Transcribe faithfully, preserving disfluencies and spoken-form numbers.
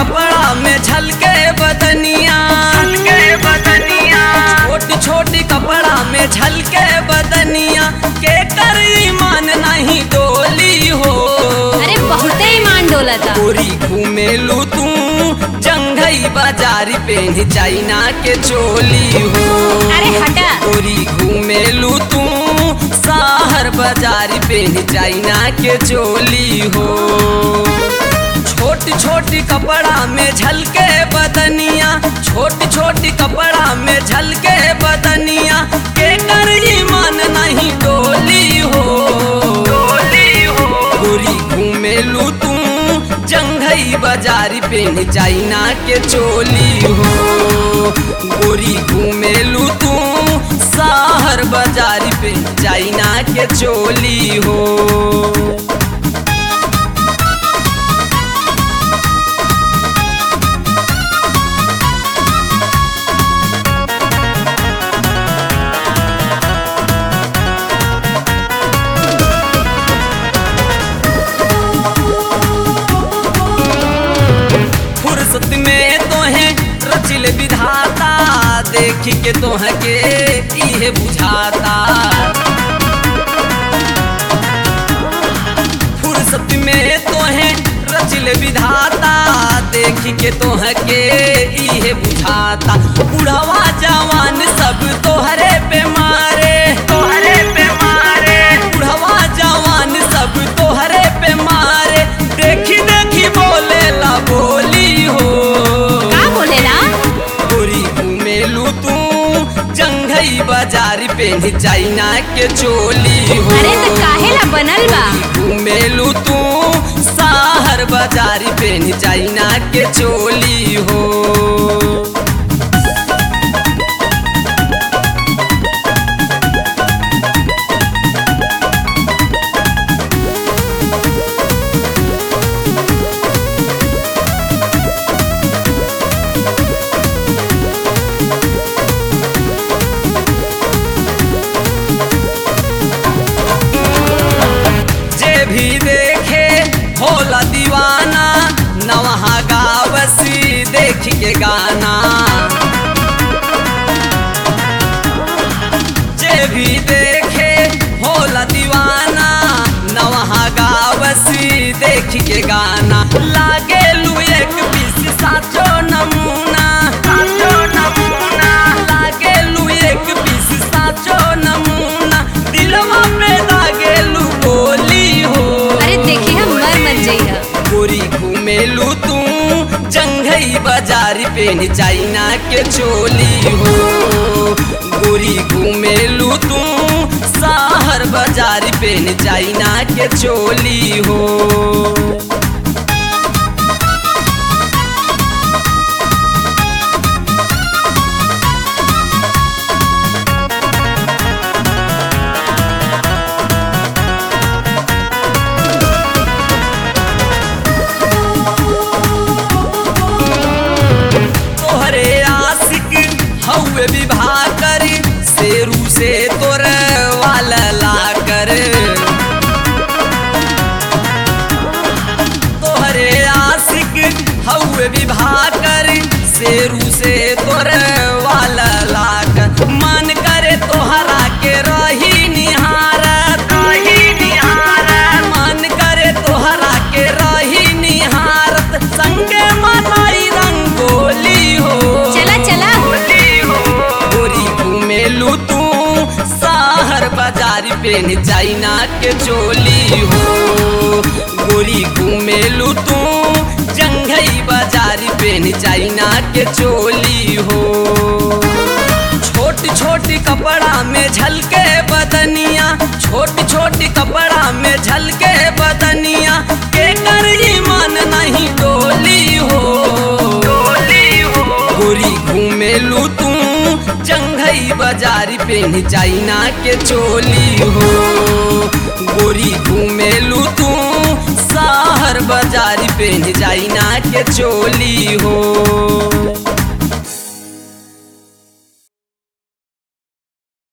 कपड़ा में झलके बदनिया, झलके बदनिया, छोटी छोटी कपड़ा में झलके बदनिया, के कर ईमान नहीं डोली हो। अरे बहुते ईमान डोलता। गोरी घूमेलू तू जंघई बाजारी पेन चाइना के चोली हो। अरे हटा। गोरी घूमेलू तू शहर बाजारी पेन चाइना के चोली हो। छोटी छोटी कपड़ा में झलके बदनिया, छोटी छोटी कपड़ा में झलके बदनिया, के कर ईमान नहीं डोली हो, डोली हो। गोरी घूमेलू तू जंघई बाजारी पेन चाइना के चोली हो। गोरी घूमेलू तू शहर बाजारी पेन चाइना के चोली हो। फुर्सत में तोहे रचिल विधाता, देख के तोह के इहे बुझाता। फुर्सत में तोहे रचिल विधाता, देख के तोह के इहे बुझाता। बुढ़वा जवान सब तोहरे पे मारे, तोहरे पे मारे। बुढ़वा जवान सब तोहरे पे मारे, देखी देखी बोले ला बोली हो। का बोलेला? गोरी घूमेलू तू जंघई बाजारी पेन चाइना के चोली हो। अरे तो काहेला बनल बा? घूमेलू तू शहर बाजारी पेन चाइना के चोली हो। भी देखे होला दीवाना, नवहा गावसी देख के गाना। जे भी देखे होला दीवाना, नवहा गावसी देख के गाना। लागे लू एक पीस साचो नमूना, साचो नमूना। लागे लू एक पीस साचो नमूना, दिलवा पे लागे लू बोली हो। अरे देखी हम मर मर जइहा। गोरी घूमेलू तू जंघई बाजारी पेन चाइना के चोली हो। गोरी घूमेलू तू शहर बाजारी पेन चाइना के चोली हो। हौवे विवाह करी शेरू से तोर वाला ला कर। तोहरे आशिक हौवे विवाह करी शेरू से तोर वाला ला कर। मन करे तोहरा के रही निहारत, रही निहारत। मन करे तोहरा के रही निहारत, संगे मनाई रंगोली हो। चला चला। घूमेलू तू शहर बाजारी पेन चाइना के चोली हो। गोरी घूमेलू तू जंघई बाजारी पेन चाइना के चोली हो। छोटी छोटी कपड़ा में झलके बदनिया, छोटी छोटी कपड़ा में झलके बदनिया, के कर ईमान नहीं डोली हो, डोली हो। गोरी घूमेलू तू जंघई बाजारी पेन चाइना के चोली हो। गोरी घूमेलू तू शहर बाजारी पेन चाइना के चोली हो।